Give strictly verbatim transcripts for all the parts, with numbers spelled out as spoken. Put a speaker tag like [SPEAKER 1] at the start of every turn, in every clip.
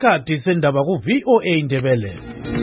[SPEAKER 1] Isikhathi sendaba ku V O A Indebele.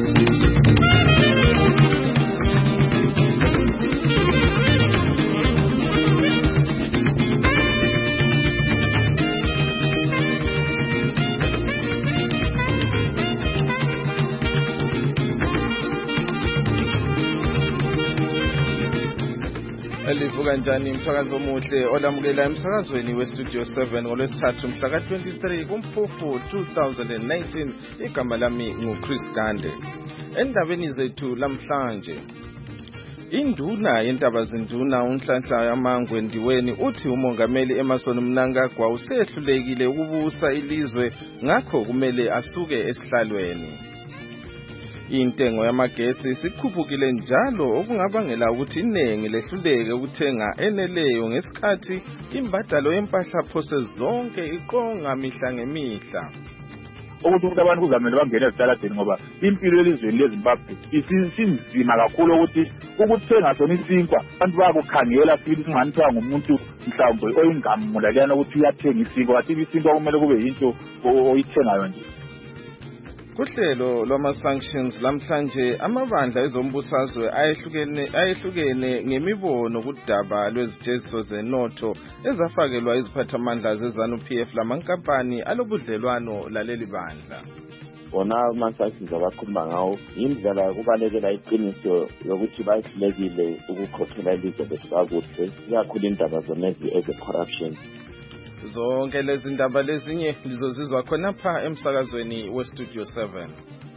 [SPEAKER 2] Elivuka njani mthakazi omuhle olamukela emsakazweni westudio seven ngolwesithathu mhla ka twenty-three kuMfumfu two thousand nineteen. Igama lami nguChris Gande. Endabeni zethu lamhlanje, induna yentaba zinduna uNhlanhla Yamangwe Ndiweni uthi umongameli Emmerson Mnangagwa usehlulekile ukubusa ilizwe, ngakho kumele asuke esihlalweni. Intengo yamagetsi sikhuphukile njalo okungabangela ukuthi inengi lehluleke ukuthenga eneleyo ngesikhathi imbadalo yempahla phose zonke iqonga mihla ngemihla.
[SPEAKER 3] Ukuthi abantu kuzamele bangene ezitaladeni ngoba impilo elizweni leZimbabwe isinzima kakhulu ukuthi ukuthenga sona isinkwa abantu bayakukhangela futhi kunganithiwa ngumuntu mhlawumbe oyingamula leyana ukuthi uyathenga isinkwa, kanti isinkwa kumele kube yinto oyithengayo nje.
[SPEAKER 2] Kuhlelo lwama-sanctions lamhlanje amabandla ezombusazwe ayehlukene ayehlukene ngemibono kudaba lwezijeziso zenotho ezafakelwa iziphathamandla ze-ZANU-P F lamankampani alobudlelwano laleli bandla.
[SPEAKER 4] Bona ama-sanctions abakhuluma ngawo indlela kubalekela iqiniso yokuthi bayihlulekile ukukhokhela ilizwe bethu kakuhle, ikakhulu indaba zonezi eze-corruption.
[SPEAKER 2] Zonke lezi ndaba lezinye lizozizwa khonapha emsakazweni westudio seven.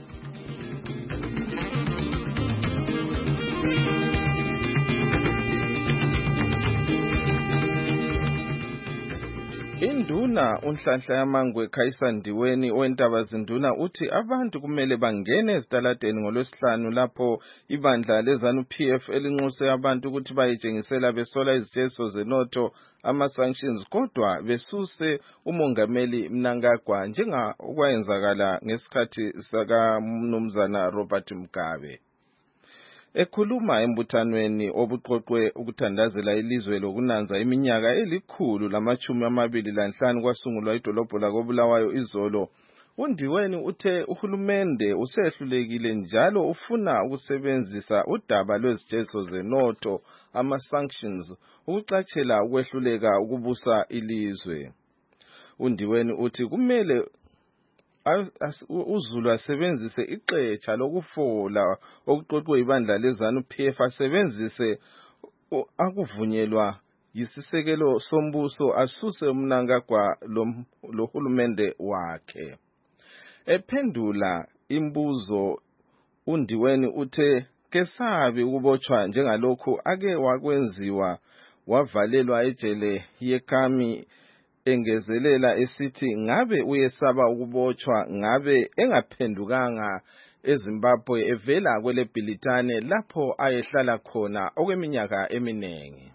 [SPEAKER 2] Induna uNhlanhla Yamangwe Ndiweni wentaba zinduna uthi abantu kumele bangene ezitaladeni ngolwesihlanu lapho ibandla leZANU-P F elinxuse abantu ukuthi bayitshengisela besola izijeziso zenotho ama-sanctions, kodwa besuse umongameli Mnangagwa njenga okwayenzakala ngesikhathi sakaMnumzana Robert Mugabe. Ekhuluma embuthanweni obuqoqwe ukuthandazela ilizwe lokunanza iminyaka elikhulu lamachumi amabili lanhlanu kwasungulwa idolobho lakoBulawayo izolo, uNdiweni uthe uhulumende usehlulekile njalo ufuna ukusebenzisa udaba lwezijeziso zenotho ama-sanctions ukucatshela ukwehluleka ukubusa ilizwe. uNdiweni uthi kumele uZulu asebenzise ixetsha lokufola okuqoqwe ibandla leZANU-P F, asebenzise akuvunyelwa yisisekelo sombuso, asuse uMnangagwa lohulumende wakhe. Ephendula imbuzo, uNdiweni uthe kesabi ukubotshwa njengalokhu ake wakwenziwa wavalelwa ejele yeKami, engezelela esithi ngabe uyesaba ukubotshwa ngabe engaphendukanga eZimbabwe evela kwele Bhilitane lapho ayehlala khona okweminyaka eminengi.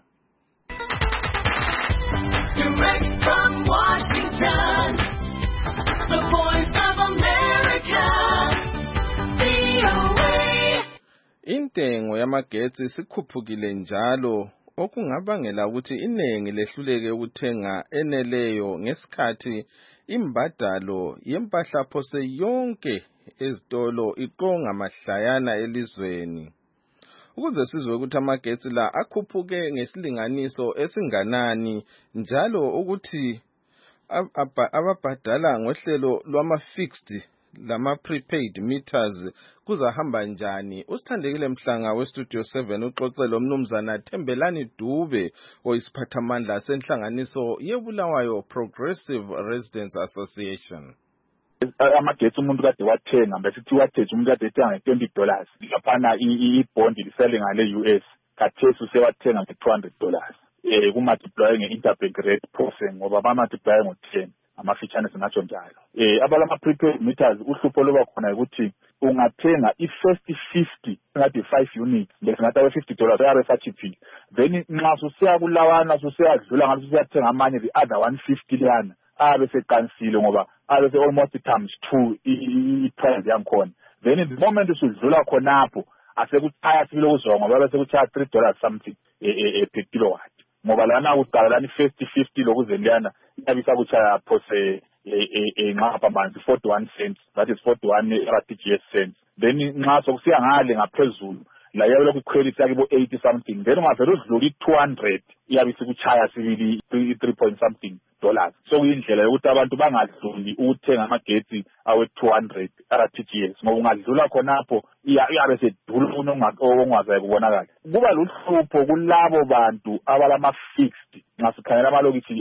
[SPEAKER 5] Direct from Washington, the Voice of America, V O A.
[SPEAKER 2] Intengo yamagetsi sikhuphukile njalo okungabangela ukuthi inengi lehluleke ukuthenga eneleyo ngesikhathi imbadalo yempahla phose yonke ezitolo iqonga mahlayana elizweni. Ukuze sizwe ukuthi amagetsi la akhuphuke ngesilinganiso esinganani njalo ukuthi ababhadala ngohlelo lwama-fixed lama-prepaid meters kuzahamba njani, usithandekile Mhlanga westudio seven uxoxelo uMnumzana Thembelani Dube oyisiphathamandla senhlanganiso yeBulawayo Progressive Residents Association.
[SPEAKER 3] Amagetsi umuntu kade wathenga besithi wathethe umuntu kade ethenga nge-twenty dollars laphana i-bond lisele ngale U S, khathesi usewathenga nge-two hundred dollars eh kumultiply nge-interbank rate process ngoba bamultiply ngo-ten amafitshane singatsho njalo. Eh abalama prepaid meters uhlupho loba khona ukuthi ungathenga i-first fifty ngathi five units lesingathi awe fifty dollars ayabe sachiphile, then nxa susiya kulawana susiyadlula ngathi susiyathenga amanye the other one fifty lana abe seqansile ngoba abe se almost times two i-price yankhona. Then the moment usudlula khonapho asekuchaya sibile kuzonga ngoba bese kuchaya three dollars something per kilowatt ngoba lana uqala lana i-first fifty lokuzendiyana yabisa kuchaya phose ngapha manje forty-one cents, that is forty-one R T G S cents. Then nxa sokusiya ngale ngaphezulu la yabe ku credit yake bo eighty something, then ungavela udlula two hundred iyabe sikuchaya sibili three point something dollars. So kuyindlela yokuthi abantu bangadluli ukuthenga amagetsi awe two hundred R T G S, ngoba ungadlula khonapho iyabe sedula ongazayo kubonakala. Kuba luhlupho kulabo bantu abalama fixed nxa sikhangela amalokithi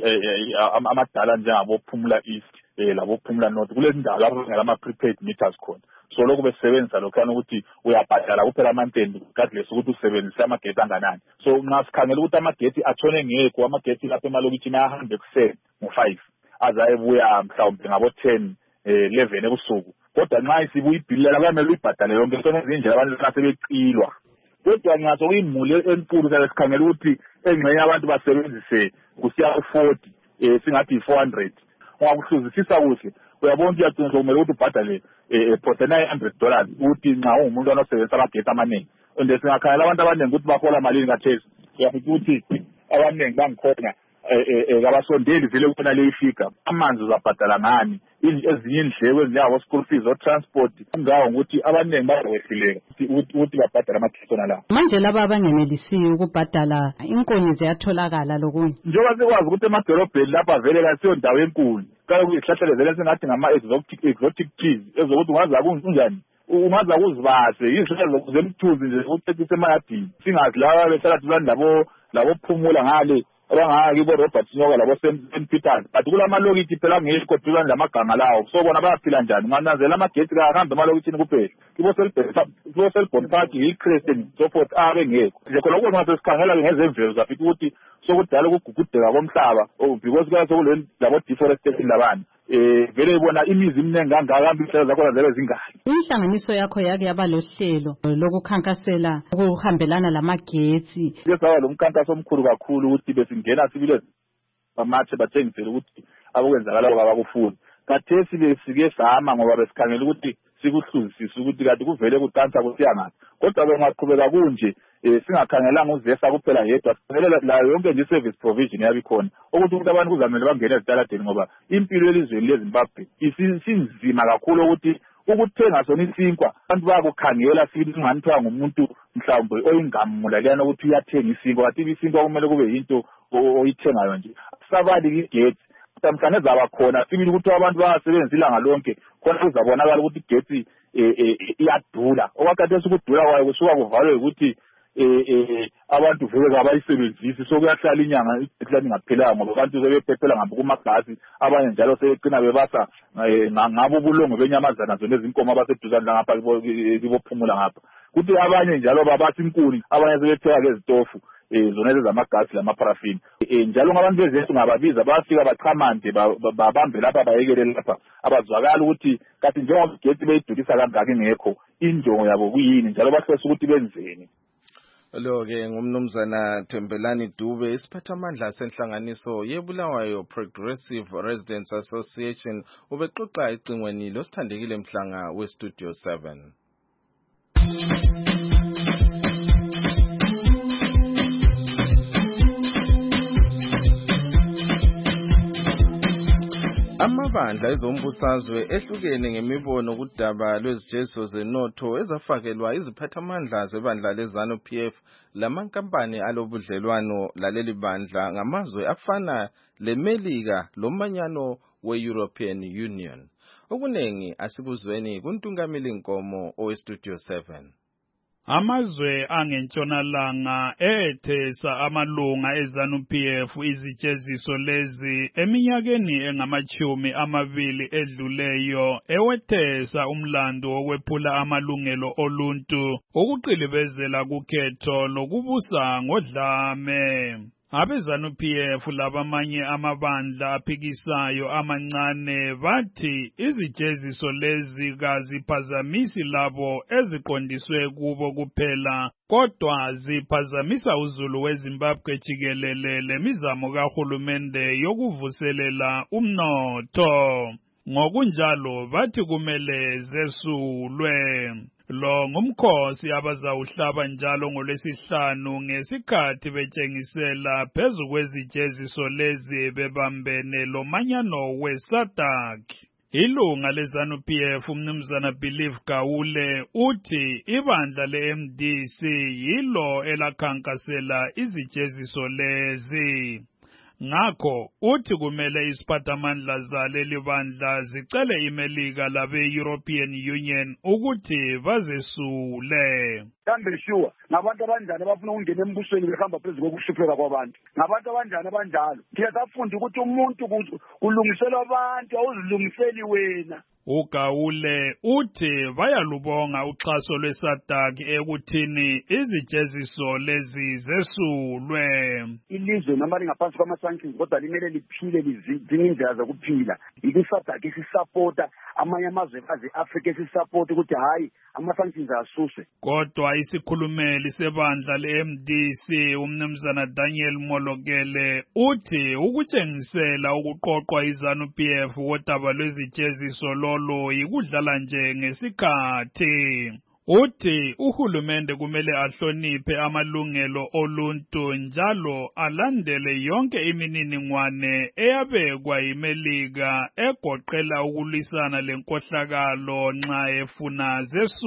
[SPEAKER 3] amadala njengabo Phumula East labo Phumula North, kulezi ndawo lapho ngama prepaid meters khona. So lokho besebenzisa lokhana ukuthi uyabhadala kuphela amantende regardless ukuthi usebenzisa amagetsi anganani. So nxa sikhangela ukuthi amagetsi atshone ngekho, amagetsi lapha emalokithini ayahamba ekuseni ngo five azayebuya mhlawumbe ngabo ten eleven ebusuku, kodwa nxa isibuya ibhilela kwamele uyibhadale yonke. Sona izindlela abantu basebecilwa, kodwa ngaso kuyimuli enkulu sake sikhangela ukuthi engxenye abantu basebenzise kusiya ku forty singathi four hundred. Ungakuhluzisisa kuhle uyabona ukuthi uyaqinisa kumele ukuthi ubhadale forty nine hundred dollars ukuthi nxa ungumuntu onosebenzisa amagetsi amaningi. And singakhangela abantu abaningi ukuthi bahola malini kathesi, uyafika ukuthi abaningi bangikhona kabasondeli vele khona le ifika amanzi uzabhadala ngani, ezinye indleko ezinjengabo school fees o transport ngawo ukuthi abaningi bazowehluleka ukuthi babhadala amakhona la.
[SPEAKER 6] Manje laba abangenelisiyo ukubhadala inkuni ziyatholakala lokunye,
[SPEAKER 3] njengoba sikwazi ukuthi emadolobheni lapha vele kasiyo ndawo enkulu kanye kuyihlahlele vele sengathi ngama exotic exotic trees ezokuthi ungaza kunjani, ungaza kuzibase izihlahla zemthuzi nje ukucecisa emayadini. Singazi laba behlala duzane labo labo Phumula ngale abangaki bo Robert Nyoka labo Saint Peters, but kulamalokithi phela ngekho duzane lamaganga lawo. So bona bayaphila njani? Ngananzela amagetsi kahambe emalokithini kuphela kibo Selbert kibo Selbert Park iChristian so forth abe ngekho nje khona ukuthi nxa sikhangela ngezemvelo zafika ukuthi sokudala ukugugudeka komhlaba because kwaso kule labo deforestation labana eh vele ibona imizi iminingi kangaka ambihlelo zakhona zebe zingaki.
[SPEAKER 6] Inhlanganiso yakho yake yaba lohlelo lokukhankasela ukuhambelana lamagetsi.
[SPEAKER 3] Kesaba lo mkhankaso omkhulu kakhulu ukuthi besingena sibile bamathe bathengisele ukuthi abokwenzakala abakufuni. Kathesi besike sama ngoba besikhangela ukuthi sikuhluzisisa ukuthi kanti kuvele kuqansa kusiya ngaphi, kodwa bengaqhubeka kunje singakhangelanga uzesa kuphela yedwa sikhangela la yonke nje service provision yabi khona ukuthi ukuthi abantu kuzamele bangene ezitaladeni, ngoba impilo elizweni leZimbabwe isinzima kakhulu ukuthi ukuthenga sona isinkwa abantu bayakukhangela sibili nganthiwa ngumuntu mhlawumbe oyingamula lana ukuthi uyathenga isinkwa, kanti isinkwa kumele kube yinto oyithengayo nje. Sabali igetsi mhlawumbe zaba khona sibili ukuthi abantu bangasebenzisa ilanga lonke khona kuzabonakala ukuthi igetsi iyadula. Okwakhathesi ukudula kwayo kusuka kuvalwe ukuthi eh abantu vele abayisebenzisi, so kuyahlala inyanga ihlala ingaphelanga ngoba abantu sebephephela ngabo kumagasi, abanye njalo sebegcina bebasa ngabo ubulongo benyamazana zona ezinkomo abaseduzane ngapha kibo Phumula ngapha, kuthi abanye njalo babasa inkuni, abanye sebetheka ngezitofu zona ezamagasi lamaparafini. Njalo ngabantu bezethu ngababiza bafika baqhamande babambe lapha bayekele lapha abazwakala ukuthi kathi njengoba igetsi beyidulisa kangaka ingekho injongo yabo kuyini njalo bahlose ukuthi benzeni.
[SPEAKER 2] Lo-ke ngumnumzana Thembelani Dube, isiphathamandla senhlanganiso yeBulawayo Progressive Residents Association, ubexoxa ecingweni losithandekile Mhlanga weStudio seven. Amabandla ezombusazwe ehlukene ngemibono kudaba lwezijeziso zenotho ezafakelwa iziphathamandla zebandla leZANU P F lamankampani alobudlelwano laleli bandla ngamazwe afana leMelika lomanyano we-European Union. Okunengi asikuzweni kuNtungamili Nkomo oweStudio seven.
[SPEAKER 7] Amazwe angentshonalanga ethesa amalunga eZANU P F izijeziso lezi eminyakeni engamachumi amabili edluleyo ewethesa umlando wokwephula amalungelo oluntu, ukuqilibezela kukhetho lokubusa ngodlame. AbeZANU P F labamanye amabandla aphikisayo amancane bathi izijeziso lezi kaziphazamisi labo eziqondiswe kubo kuphela, kodwa ziphazamisa uzulu weZimbabwe jikelele lemizamo kahulumende yokuvuselela umnotho. Ngokunjalo bathi kumele zesulwe. Lo ngumkhosi abazawuhlaba njalo ngolwesihlanu ngesikhathi betshengisela phezu kwezijeziso lezi bebambene lo manyano we-SADC. Ilunga le-ZANU-P F umnumzana Believe Gawule uthi ibandla le-M D C yilo elakhankasela izijeziso lezi. Ngakho uthi kumele isiphathamandla zaleli bandla zicele iMelika labe-European Union ukuthi bazesule.
[SPEAKER 8] Kambe sure ngabantu abanjani abafuna ukungena embusweni behamba phezu kokuhlupheka kwabantu. Ngabantu abanjani abanjalo. Ngiyafunda ukuthi umuntu kulungiselwa abantu awuzilungiseli wena.
[SPEAKER 7] uGawule uthi bayalubonga uxhaso lwe-SADC ekuthini izijeziso lezi zesulwe.
[SPEAKER 8] Ilizwe noma lingaphansi kwama-sanctions kodwa limele liphile lidinga indlela zokuphila. I-SADC isisapota amanye amazwe ase-Afrika esisapota ukuthi hayi ama-sanctions asuswe.
[SPEAKER 7] Kodwa isikhulumeli sebandla le-M D C umnumzana Daniel Molokele uthi ukutshengisela ukuqoqwa i-ZANU-P F wodaba lwezijeziso lo lo yikudlala nje ngesikhathi. Uthi uhulumende kumele ahloniphe amalungelo oluntu njalo alandele yonke imininingwane eyabekwa yiMelika egoqela ukulwisana lenkohlakalo nxa efuna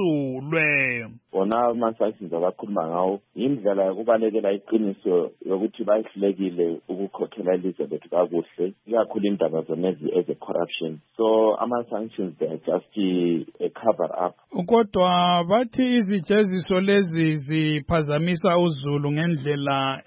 [SPEAKER 7] zesulwe.
[SPEAKER 4] Bona ama-sanctions abakhuluma ngawo yindlela yokubalekela iqiniso yokuthi bayihlekile ukukhokhela ilizwe lethu kakuhle, ikakhulu indaba zonezi eze-corruption. So ama-sanctions they are just a cover up.
[SPEAKER 7] Kodwa bathi izijeziso lezi ziphazamisa uzulu ngendlela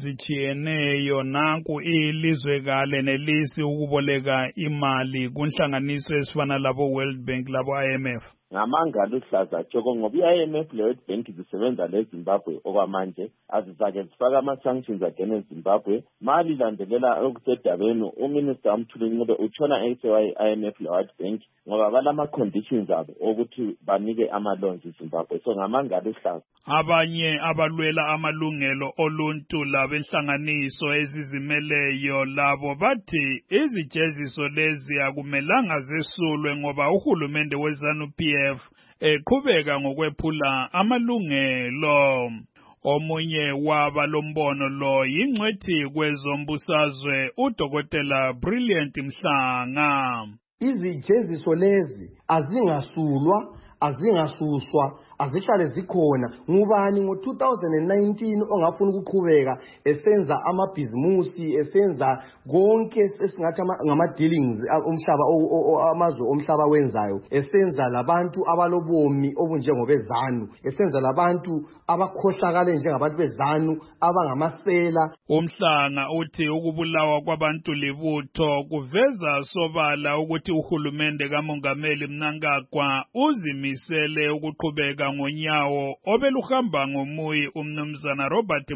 [SPEAKER 7] ezijiyeneyo nanku ilizwekale nelisi ukuboleka imali kunhlanganiso esifana labo World Bank labo I M F.
[SPEAKER 4] Ngamangalo uhlaza tshoko ngoba i-I M F le-World Bank zisebenza le-Zimbabwe okwamanje azizake zifaka ama-sanctions against eZimbabwe. Mali landelela okusedabeni uminister uMthuli Ncube utshona esewa i-I M F le-World Bank ngoba balama-conditions abo ukuthi banike ama-loans eZimbabwe. So ngamangalo uhlaza.
[SPEAKER 7] Abanye abalwela amalungelo oluntu labenhlanganiso ezizimeleyo labo bathi izijeziso lezi akumelanga zesulwe ngoba uhulumende we-ZANU-P F eqhubeka ngokwephula amalungelo. Omunye waba lombono lo yingcwethi kwezombusazwe uDokotela Brilliant Mhlanga.
[SPEAKER 9] Izijeziso lezi azingasulwa, azingasuswa, azihlale zikhona. Ngubani ngo two thousand nineteen ongafuna ukuqhubeka esenza amabhizimusi, esenza konke esingathi ngama dealings umhlaba amazwe omhlaba wenzayo, esenza labantu abalobomi obunjengobezanu, esenza labantu abakhohlakale njengabantu bezanu abangamasela.
[SPEAKER 7] Umhlanga uthi ukubulawa kwabantu libutho kuveza sobala ukuthi uhulumende kaMongameli Mnangagwa uzimisele ukuqhubeka ngonyawo obeluhamba ngomuyi umnumzana Robert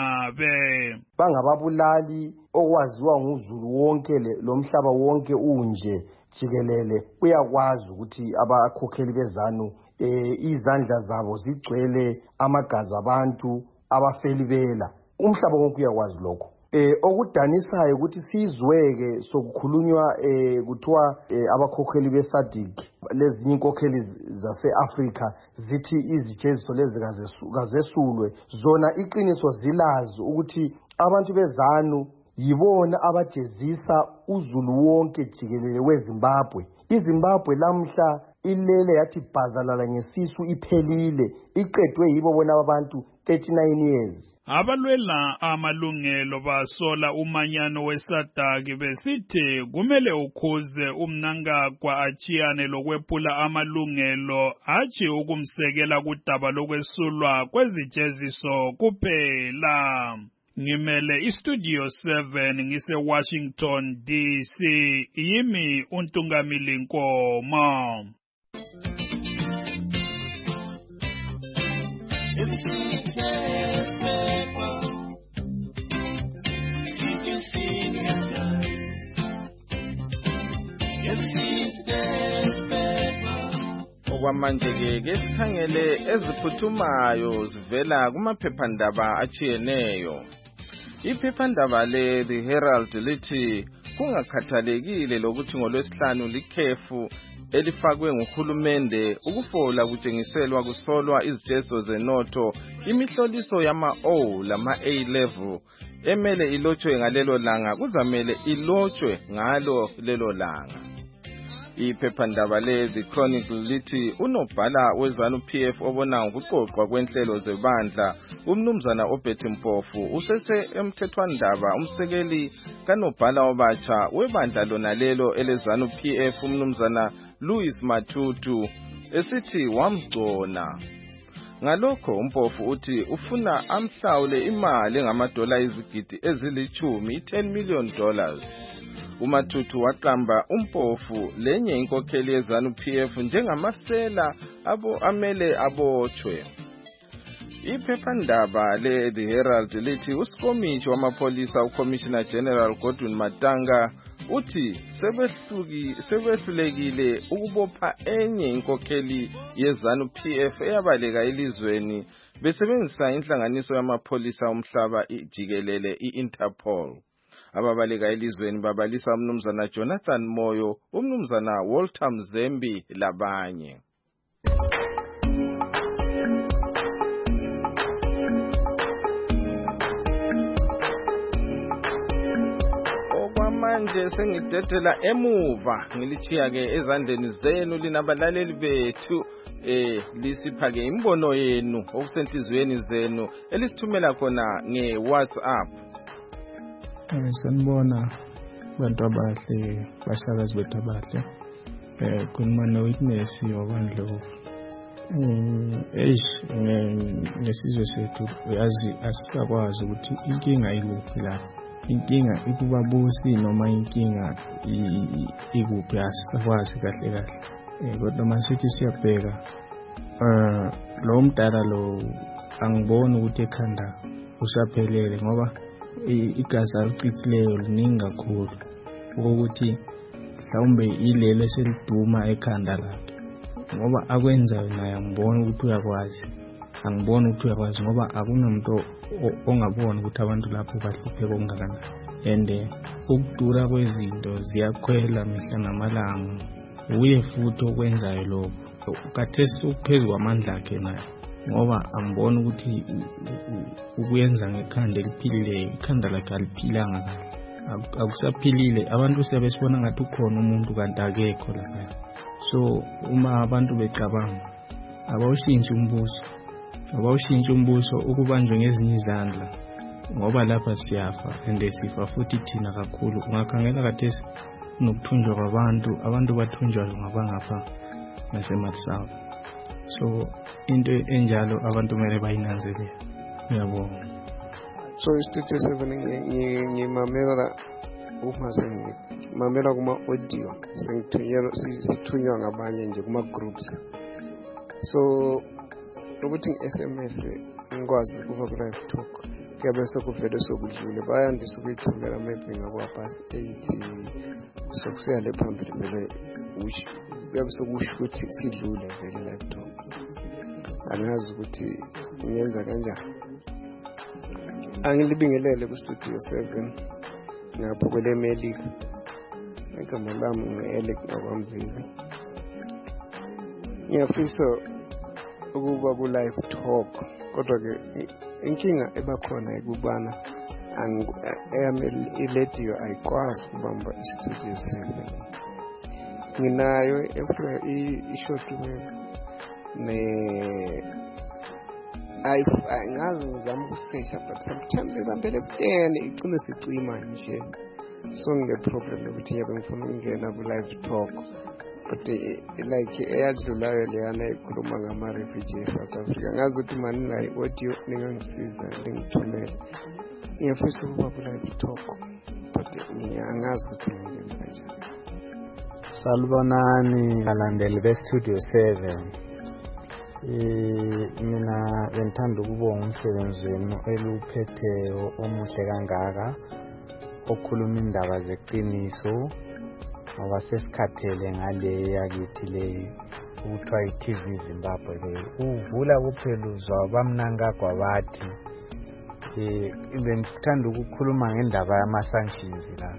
[SPEAKER 7] Mugabe.
[SPEAKER 9] Bangababulali okwaziwa nguzulu wonke lo mhlaba wonke unje jikelele uyakwazi ukuthi abakhokheli bezanu eh izandla zabo zigcwele amagazi abantu abafelibela. Umhlaba wonke uyakwazi lokho. Eh okudanisayo ukuthi sizweke sokukhulunywa eh kuthiwa abakhokheli beSADC lezinye inkokheli zase-Afrika zithi izijeziso lezi kazesulwe. Zona iqiniso zilazi ukuthi abantu bezanu yibona abajezisa uzulu wonke jikelele weZimbabwe. iZimbabwe lamhla ilele yathi bhazalala ngesisu iphelile, iqedwe yibo bona abantu thirty-nine years.
[SPEAKER 7] Abalwela amalungelo basola umanyano we-SADC besithi kumele ukhuze uMnangagwa achiyane lokwephula amalungelo athi ukumsekela kudaba lokwesulwa kwezijeziso kuphela. Ngimele iStudio seven ngise Washington D C yimi uNtungamili Nkomo.
[SPEAKER 2] Okwamanje ke ke sikhangele eziphuthumayo zivela kumaphephandaba achiyeneyo. Iphephandaba le The Herald lithi kungakhathalekile lokuthi ngolwesihlanu likhefu elifakwe nguhulumende ukufola kutshengiselwa kusolwa izijezo zenotho imihloliso yama-O lama-A level emele ilotshwe ngalelo langa kuzamele ilotshwe ngalo lelo langa. Iphephandaba le-The Chronicle lithi unobhala wezanu P F obona ngokuqoqwa kwenhlelo zebandla umnumzana oBetty Mpofu usese emthethwandaba umsekeli kanobhala obatsha webandla lona lelo elezanu P F umnumzana Louis Matutu esithi wamgcona. Ngalokho uMpofu uthi ufuna amhlawule imali engamadola izigidi ezilithumi ten million dollars. uMatutu waqamba uMpofu lenye inkokheli yezanu P F njengamasela abo amele abotshwe. Iphephandaba le The Herald lithi uSikomishi wamapolisa uCommissioner General Godwin Matanga uthi sebehluki sebehlulekile ukubopha enye inkokheli yezanu P F eyabaleka elizweni besebenzisa inhlanganiso yamapolisa omhlaba ijikelele iInterpol. Ababaleka elizweni babalisa umnumzana Jonathan Moyo, umnumzana Walter Mzembi labanye. Okwamanje sengidedela emuva ngilichiya ke ezandleni zenu linabalaleli bethu eh lisipha ke imbono yenu okusenhlizweni zenu elisithumela khona ngeWhatsApp.
[SPEAKER 10] Eh sanibona bantu abahle bashakazi bethu abahle eh kunima no witness wabandlo eh eish nesizwe sethu uyazi asisakwazi ukuthi inkinga ikuphi la inkinga ikubabusi noma inkinga ikuphi asisakwazi kahle kahle eh kodwa masithi siyabheka eh lo mdala lo angiboni ukuthi ekhanda usaphelele ngoba igazi alicithileyo liningi kakhulu ukuthi mhlawumbe ilele seliduma ekhanda lakhe ngoba akwenzayo naye angiboni ukuthi uyakwazi angiboni ukuthi uyakwazi ngoba akunomuntu ongabona ukuthi abantu lapho bahlupheka okungakanani and ukudura kwezinto ziyakhwela mihla namalanga uye futhi okwenzayo lokho kathesi ukuphezulu kwamandla akhe naye ngoba angibona ukuthi ukuyenza ngekhanda eliphilileyo ikhanda lakhe aliphilanga kahle akusaphilile abantu sebesibona ngathi ukhona umuntu kanti akekho lapha. So uma abantu becabanga abawushintshe umbuso abawushintshe umbuso ukubanjwe ngezinye izandla ngoba lapha siyafa and sifa futhi thina kakhulu ungakhangela kathesi nokuthunjwa kwabantu abantu bathunjwa ngabangapha naseMatsavu. So into enjalo abantu kumele bayinanzelele. Ngiyabonga.
[SPEAKER 11] So istudio seven ngimamela uma sengimamela kuma audio sengithunyelwa sithunywa ngabanye nje kuma groups. So ukuthi nge-S M S ngikwazi ukuva ku live talk kuyabe sekuvele sokudlule bayandisa ukuyithumela maybe ngakwa past eight sokusuya le phambili vele kuyabe sokusho ukuthi sidlule vele live talk. Angazi ukuthi ngiyenza kanjani. Angilibingelele ku studio seven ngapho kwele Melika igama lami ngu-Alex Akwamzizi. Ngiyafisa ukuba ku live talk kodwa ke inkinga ebakhona ekubana i-radio ayikwazi ukubamba i-studio seven. Nginayo i-shortwave ne I ngazi ngizama ukusesha but sometimes ibambele kutene igcine sicima nje. So ngine problem ukuthi yabe ngifuna ukungena ku live talk but like eyadlulayo leyana ikhuluma ngama refugees South Africa ngazi ukuthi mani nayi audio ningangisiza ngithumele. Ngiyafisa ukuba ku live talk but ngiyangazi ukuthi ngingene kanjani.
[SPEAKER 12] Salubonani balandeli be Studio seven. Eh mina bengithanda ukubonga umsebenzi wenu eluphetheyo omuhle kangaka okhuluma indaba zeqiniso ngoba sesikhathele ngale yakithi le ukuthiwa i-T V Zimbabwe le uvula kuphela uzwa bamnanga kwabathi eh bengithanda ukukhuluma ngendaba yama sanctions la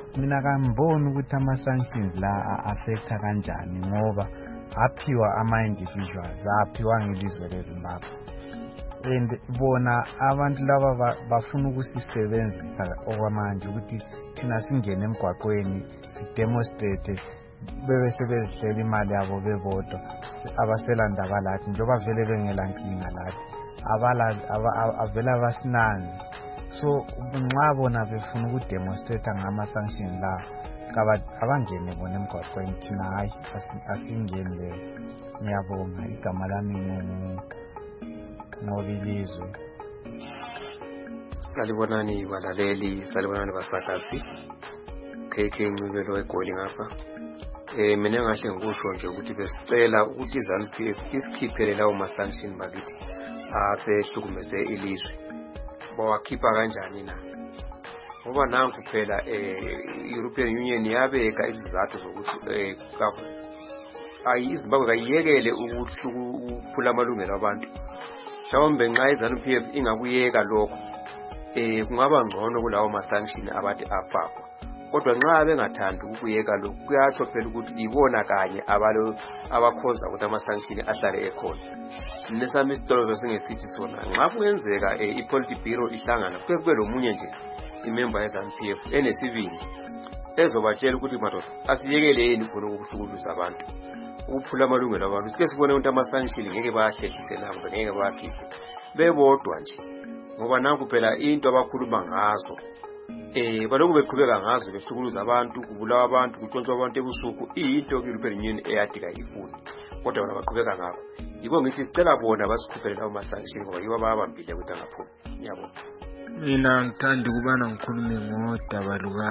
[SPEAKER 12] mina kamboni ukuthi ama-sanctions la a-affecta kanjani ngoba aphiwa ama-individuals aphiwa ngelizwe leZimbabwe and bona abantu laba bafuna ukusisebenzisa okwamanje ukuthi thina singene emgwaqweni sidemonstrate bebe sebezihlela imali yabo bebodwa abaselanda lathi njengoba vele bengelankinga lathi abala avela abasinanzi so nxa bona befuna ukudemonstrate ngama-sanction la abangene bona emgwaqweni thina hayi asingeni leyo. Ngiyabonga, igama lami ngobilizwe.
[SPEAKER 13] Salibonani balaleli, salibonani basakasi. K K Ncubelo eGoli ngapha. Eh mina ngahle ngikusho nje ukuthi besicela ukuthi iZANU P F isikhiphele lawo ma-sanction bakithi asehlukumeze ilizwe. Bawakhipha kanjani na? Ngoba nanku phela eh European Union yabeka isizathu zokuthi eh ayi iZimbabwe kayiyekele ukuphula amalungelo abantu. Mhlawumbe nxa iZANU P F ingakuyeka lokho eh kungaba ngcono kulawo ma-sanction abathi afakwa. Kodwa nxa bengathanda ukuyeka lokho kuyatsho phela ukuthi ibona kanye abalo abakhoza ukuthi ama-sanction ahlale ekhona. Nesami isitolo singesithi sona nxa kungenzeka i-Politburo ihlangana kuke kube lomunye nje imember yeZANU P F enesibindi ezobatshela ukuthi madoda asiyekeleni khona ukuhlukumeza abantu ukuphula amalungelo abantu. Sike sibone ukuthi ama-sanction ngeke bayahlehlise nabo ngeke bayakhiphe bebodwa nje ngoba nanku phela into abakhuluma ngazo eh baloko beqhubeka ngazo behlukuluza abantu kubulawa abantu kutshontshwa abantu ebusuku into European Union eyadika ifuni kodwa bona baqhubeka ngakho. Yiko ngithi sicela bona basikhuphele lawo ma-sanction ngoba yibo ababambile ukuthi angaphumi. Ngiyabona.
[SPEAKER 14] Mina ngithanda ukubana ngikhulume ngodaba luka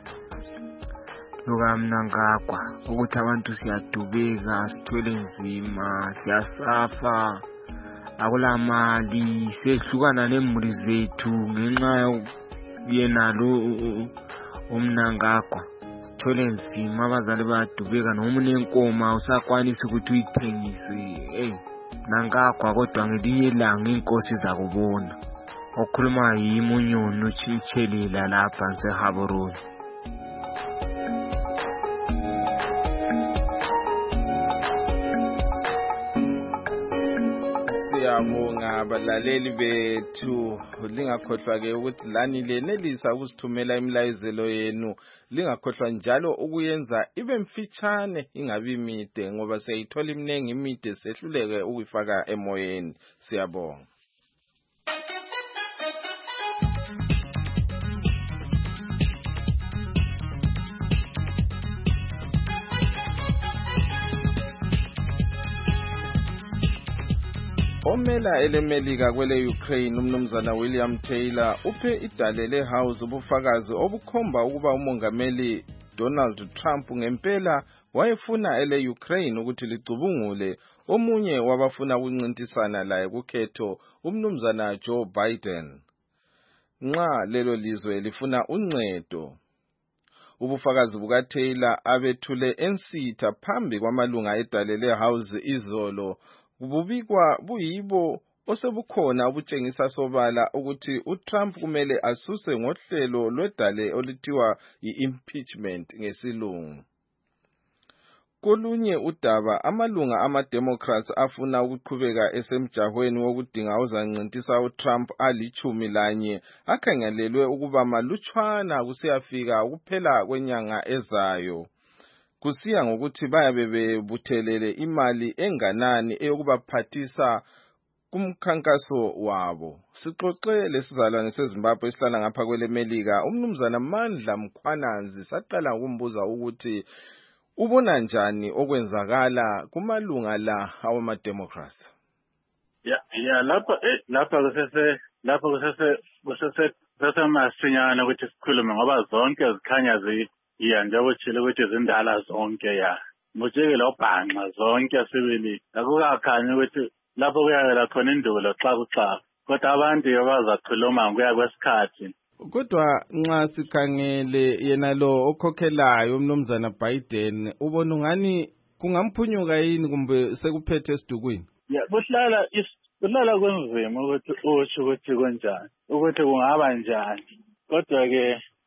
[SPEAKER 14] luka Mnangagwa ukuthi abantu siyadubeka sithwele nzima siyasafa akulamali sehlukana nemuli zethu ngenxa yena lo uMnangagwa sithwele nzima abazali bayadubeka noma unenkomo usakwanisa ukuthi uyithengise. Hey Mnangagwa kodwa ngelinye ilanga inkosi zakubona okhuluma yimi uNyoni uChichelela lapha nseHaboroni.
[SPEAKER 2] Siyabonga abalaleli bethu, lingakhohlwa ke ukuthi lani lenelisa ukusithumela imilayezelo yenu, lingakhohlwa njalo ukuyenza ibe mfitshane ingabi mide ngoba siyayithola iminingi imide sehluleke ukuyifaka emoyeni. Siyabonga. Omela elemelika kwele Ukraine umnumzana William Taylor uphe idalele house ubufakazi obukhomba ukuba umongameli Donald Trump ngempela wayefuna ele Ukraine ukuthi licubungule omunye wabafuna ukuncintisana laye kukhetho umnumzana Joe Biden. Nxa lelo lizwe lifuna uncedo. Ubufakazi buka Taylor abethule ensitha phambi kwamalunga edalele house izolo kububikwa buyibo osebukhona obutshengisa sobala ukuthi uTrump kumele asuse ngohlelo lwedale olithiwa i-impeachment ngesilungu. Kolunye udaba amalunga ama-Democrats afuna ukuqhubeka esemjahweni wokudinga uzancintisa uTrump alichumi lanye akhangelelwe ukuba malutshwana kusiyafika ukuphela kwenyanga ezayo. Kusiya ngokuthi bayabe bebuthelele imali enganani eyokubaphathisa kumkhankaso wabo. Sixoxe lesizalwane seZimbabwe esihlala ngapha kwele Melika umnumzana Mandla Mkhwananzi saqala ukumbuza ukuthi ubona njani okwenzakala kumalunga la awama Democrats.
[SPEAKER 3] Ya ya lapha eh lapha kusese lapha kusese kusese sesemasinyana ukuthi sikhulume ngoba zonke zikhanya zi ya njengoba tshile ukuthi izindala zonke ya mujeke lo bhanqa zonke sibili akukakhanya ukuthi lapho kuyavela khona indulo xa kuxa kodwa abantu abazakhuluma ngokuya kwesikhathi.
[SPEAKER 2] Kodwa nxa sikhangele yena lo okhokhelayo umnumzana Biden ubona ngani kungamphunyuka yini kumbe sekuphethe esidukwini?
[SPEAKER 3] Ya kuhlala kuhlala kwenzima ukuthi usho ukuthi konjani ukuthi kungaba njani kodwa ke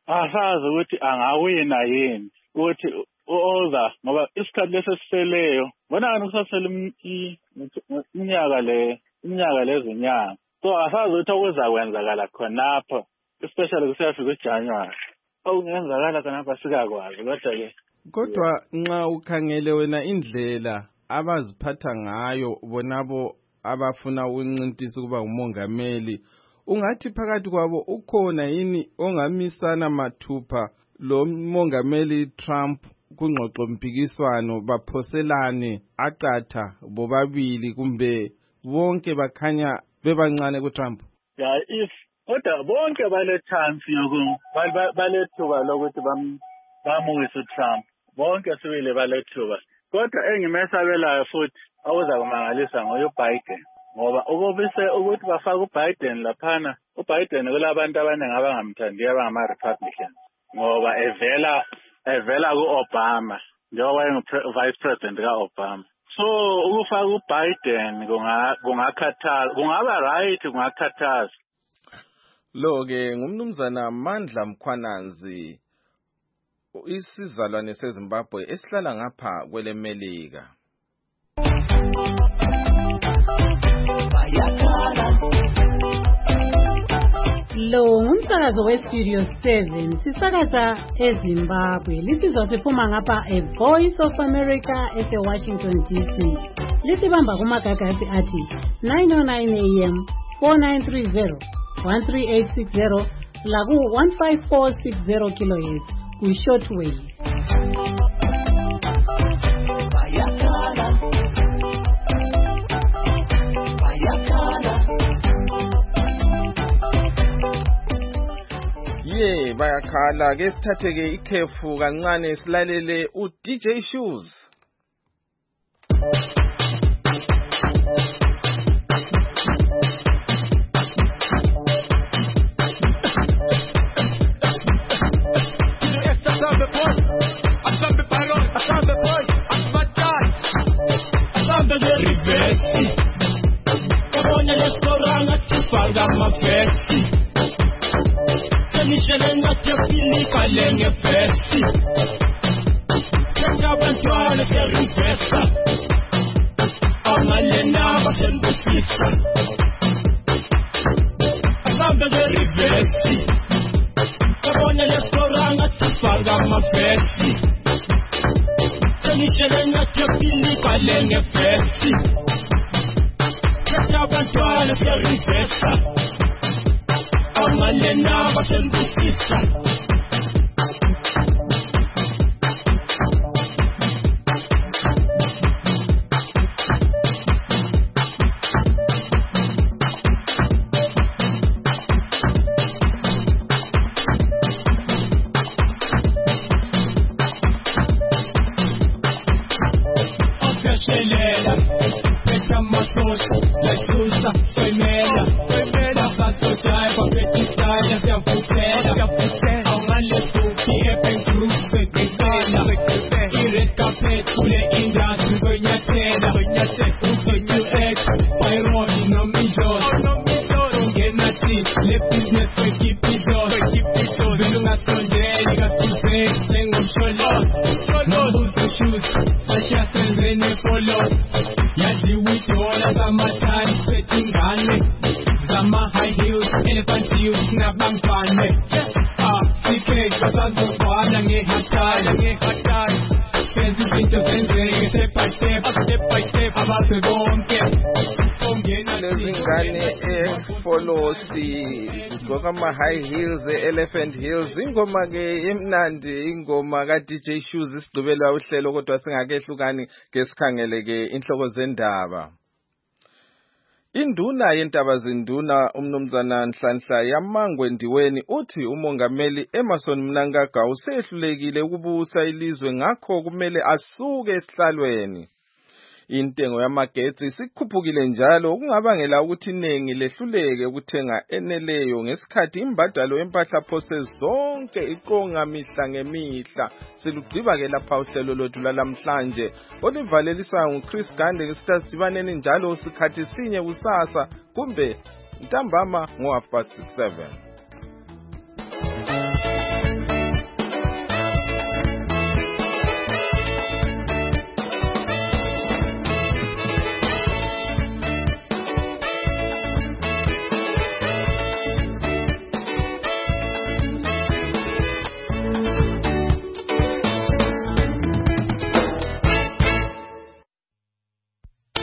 [SPEAKER 15] asazi ukuthi angawina yini ukuthi oza ngoba isikhathi lesesiseleyo bona ngani kusasele iminyaka le iminyaka lezinyanga so asazi ukuthi okuzakwenzakala khonapha especially kusiyafika uJanuary okungenzakala khonapha sikakwazi kodwa ke
[SPEAKER 2] kodwa nxa ukhangele wena indlela abaziphatha ngayo bonabo abafuna ukuncintisa kuba umongameli ungathi phakathi kwabo ukhona yini ongamisana mathupha lo mongameli Trump kungxoxo mpikiswano baphoselane aqatha bobabili kumbe bonke bakhanya bebancane kuTrump?
[SPEAKER 15] Yeah, if kodwa bonke bale chance yoku balethuba lokuthi bam bamuyise Trump bonke sibile balethuba kodwa engimesabelayo futhi awuza kumangalisa ngoyo Biden ngoba ukubise ukuthi bafaka uBiden laphana uBiden kulabantu abaningi abangamthandiyo abangama Republicans ngoba evela evela kuObama njengoba engu-vice president kaObama so ukufaka uBiden kungakhathaza kungaba right kungakhathaza
[SPEAKER 2] lo ke ngumnumzana Mandla Mkhwananzi isizalwane seZimbabwe esihlala ngapha kwele Melika.
[SPEAKER 6] Lo ngumsakazo weStudio seven sisakaza eZimbabwe lisizwa siphuma ngapha a Voice of America ese-Washington D C lisibamba kumagagasi athi nine oh nine A M four nine three zero one three eight six zero laku one five four six zero kilohertz ku-shortwave.
[SPEAKER 2] Ye bayakhala ke sithathe ke ikhefu kancane silalele u D J Shoes. Ngoma high heels elephant heels ingoma ke emnandi ingoma ka D J Shoes isidubela uhlelo kodwa singakehlukani ngesikhangele ke inhloko zendaba. Induna yentaba zinduna umnumzana Nhlanhla Yamangwe Ndiweni uthi umongameli Emmerson Mnangagwa usehlulekile ukubusa ilizwe ngakho kumele asuke esihlalweni. Intengo yamagetsi sikhuphukile njalo okungabangela ukuthi iningi lehluleke ukuthenga eneleyo ngesikhathi imbadalo empahla phose zonke iqonga mihla ngemihla. Silugqiba ke lapha uhlelo lothu lalamhlanje olivaleliswa nguChris Gande ngesitasibaneni njalo sikhathi sinye kusasa kumbe ntambama ngo half past seven.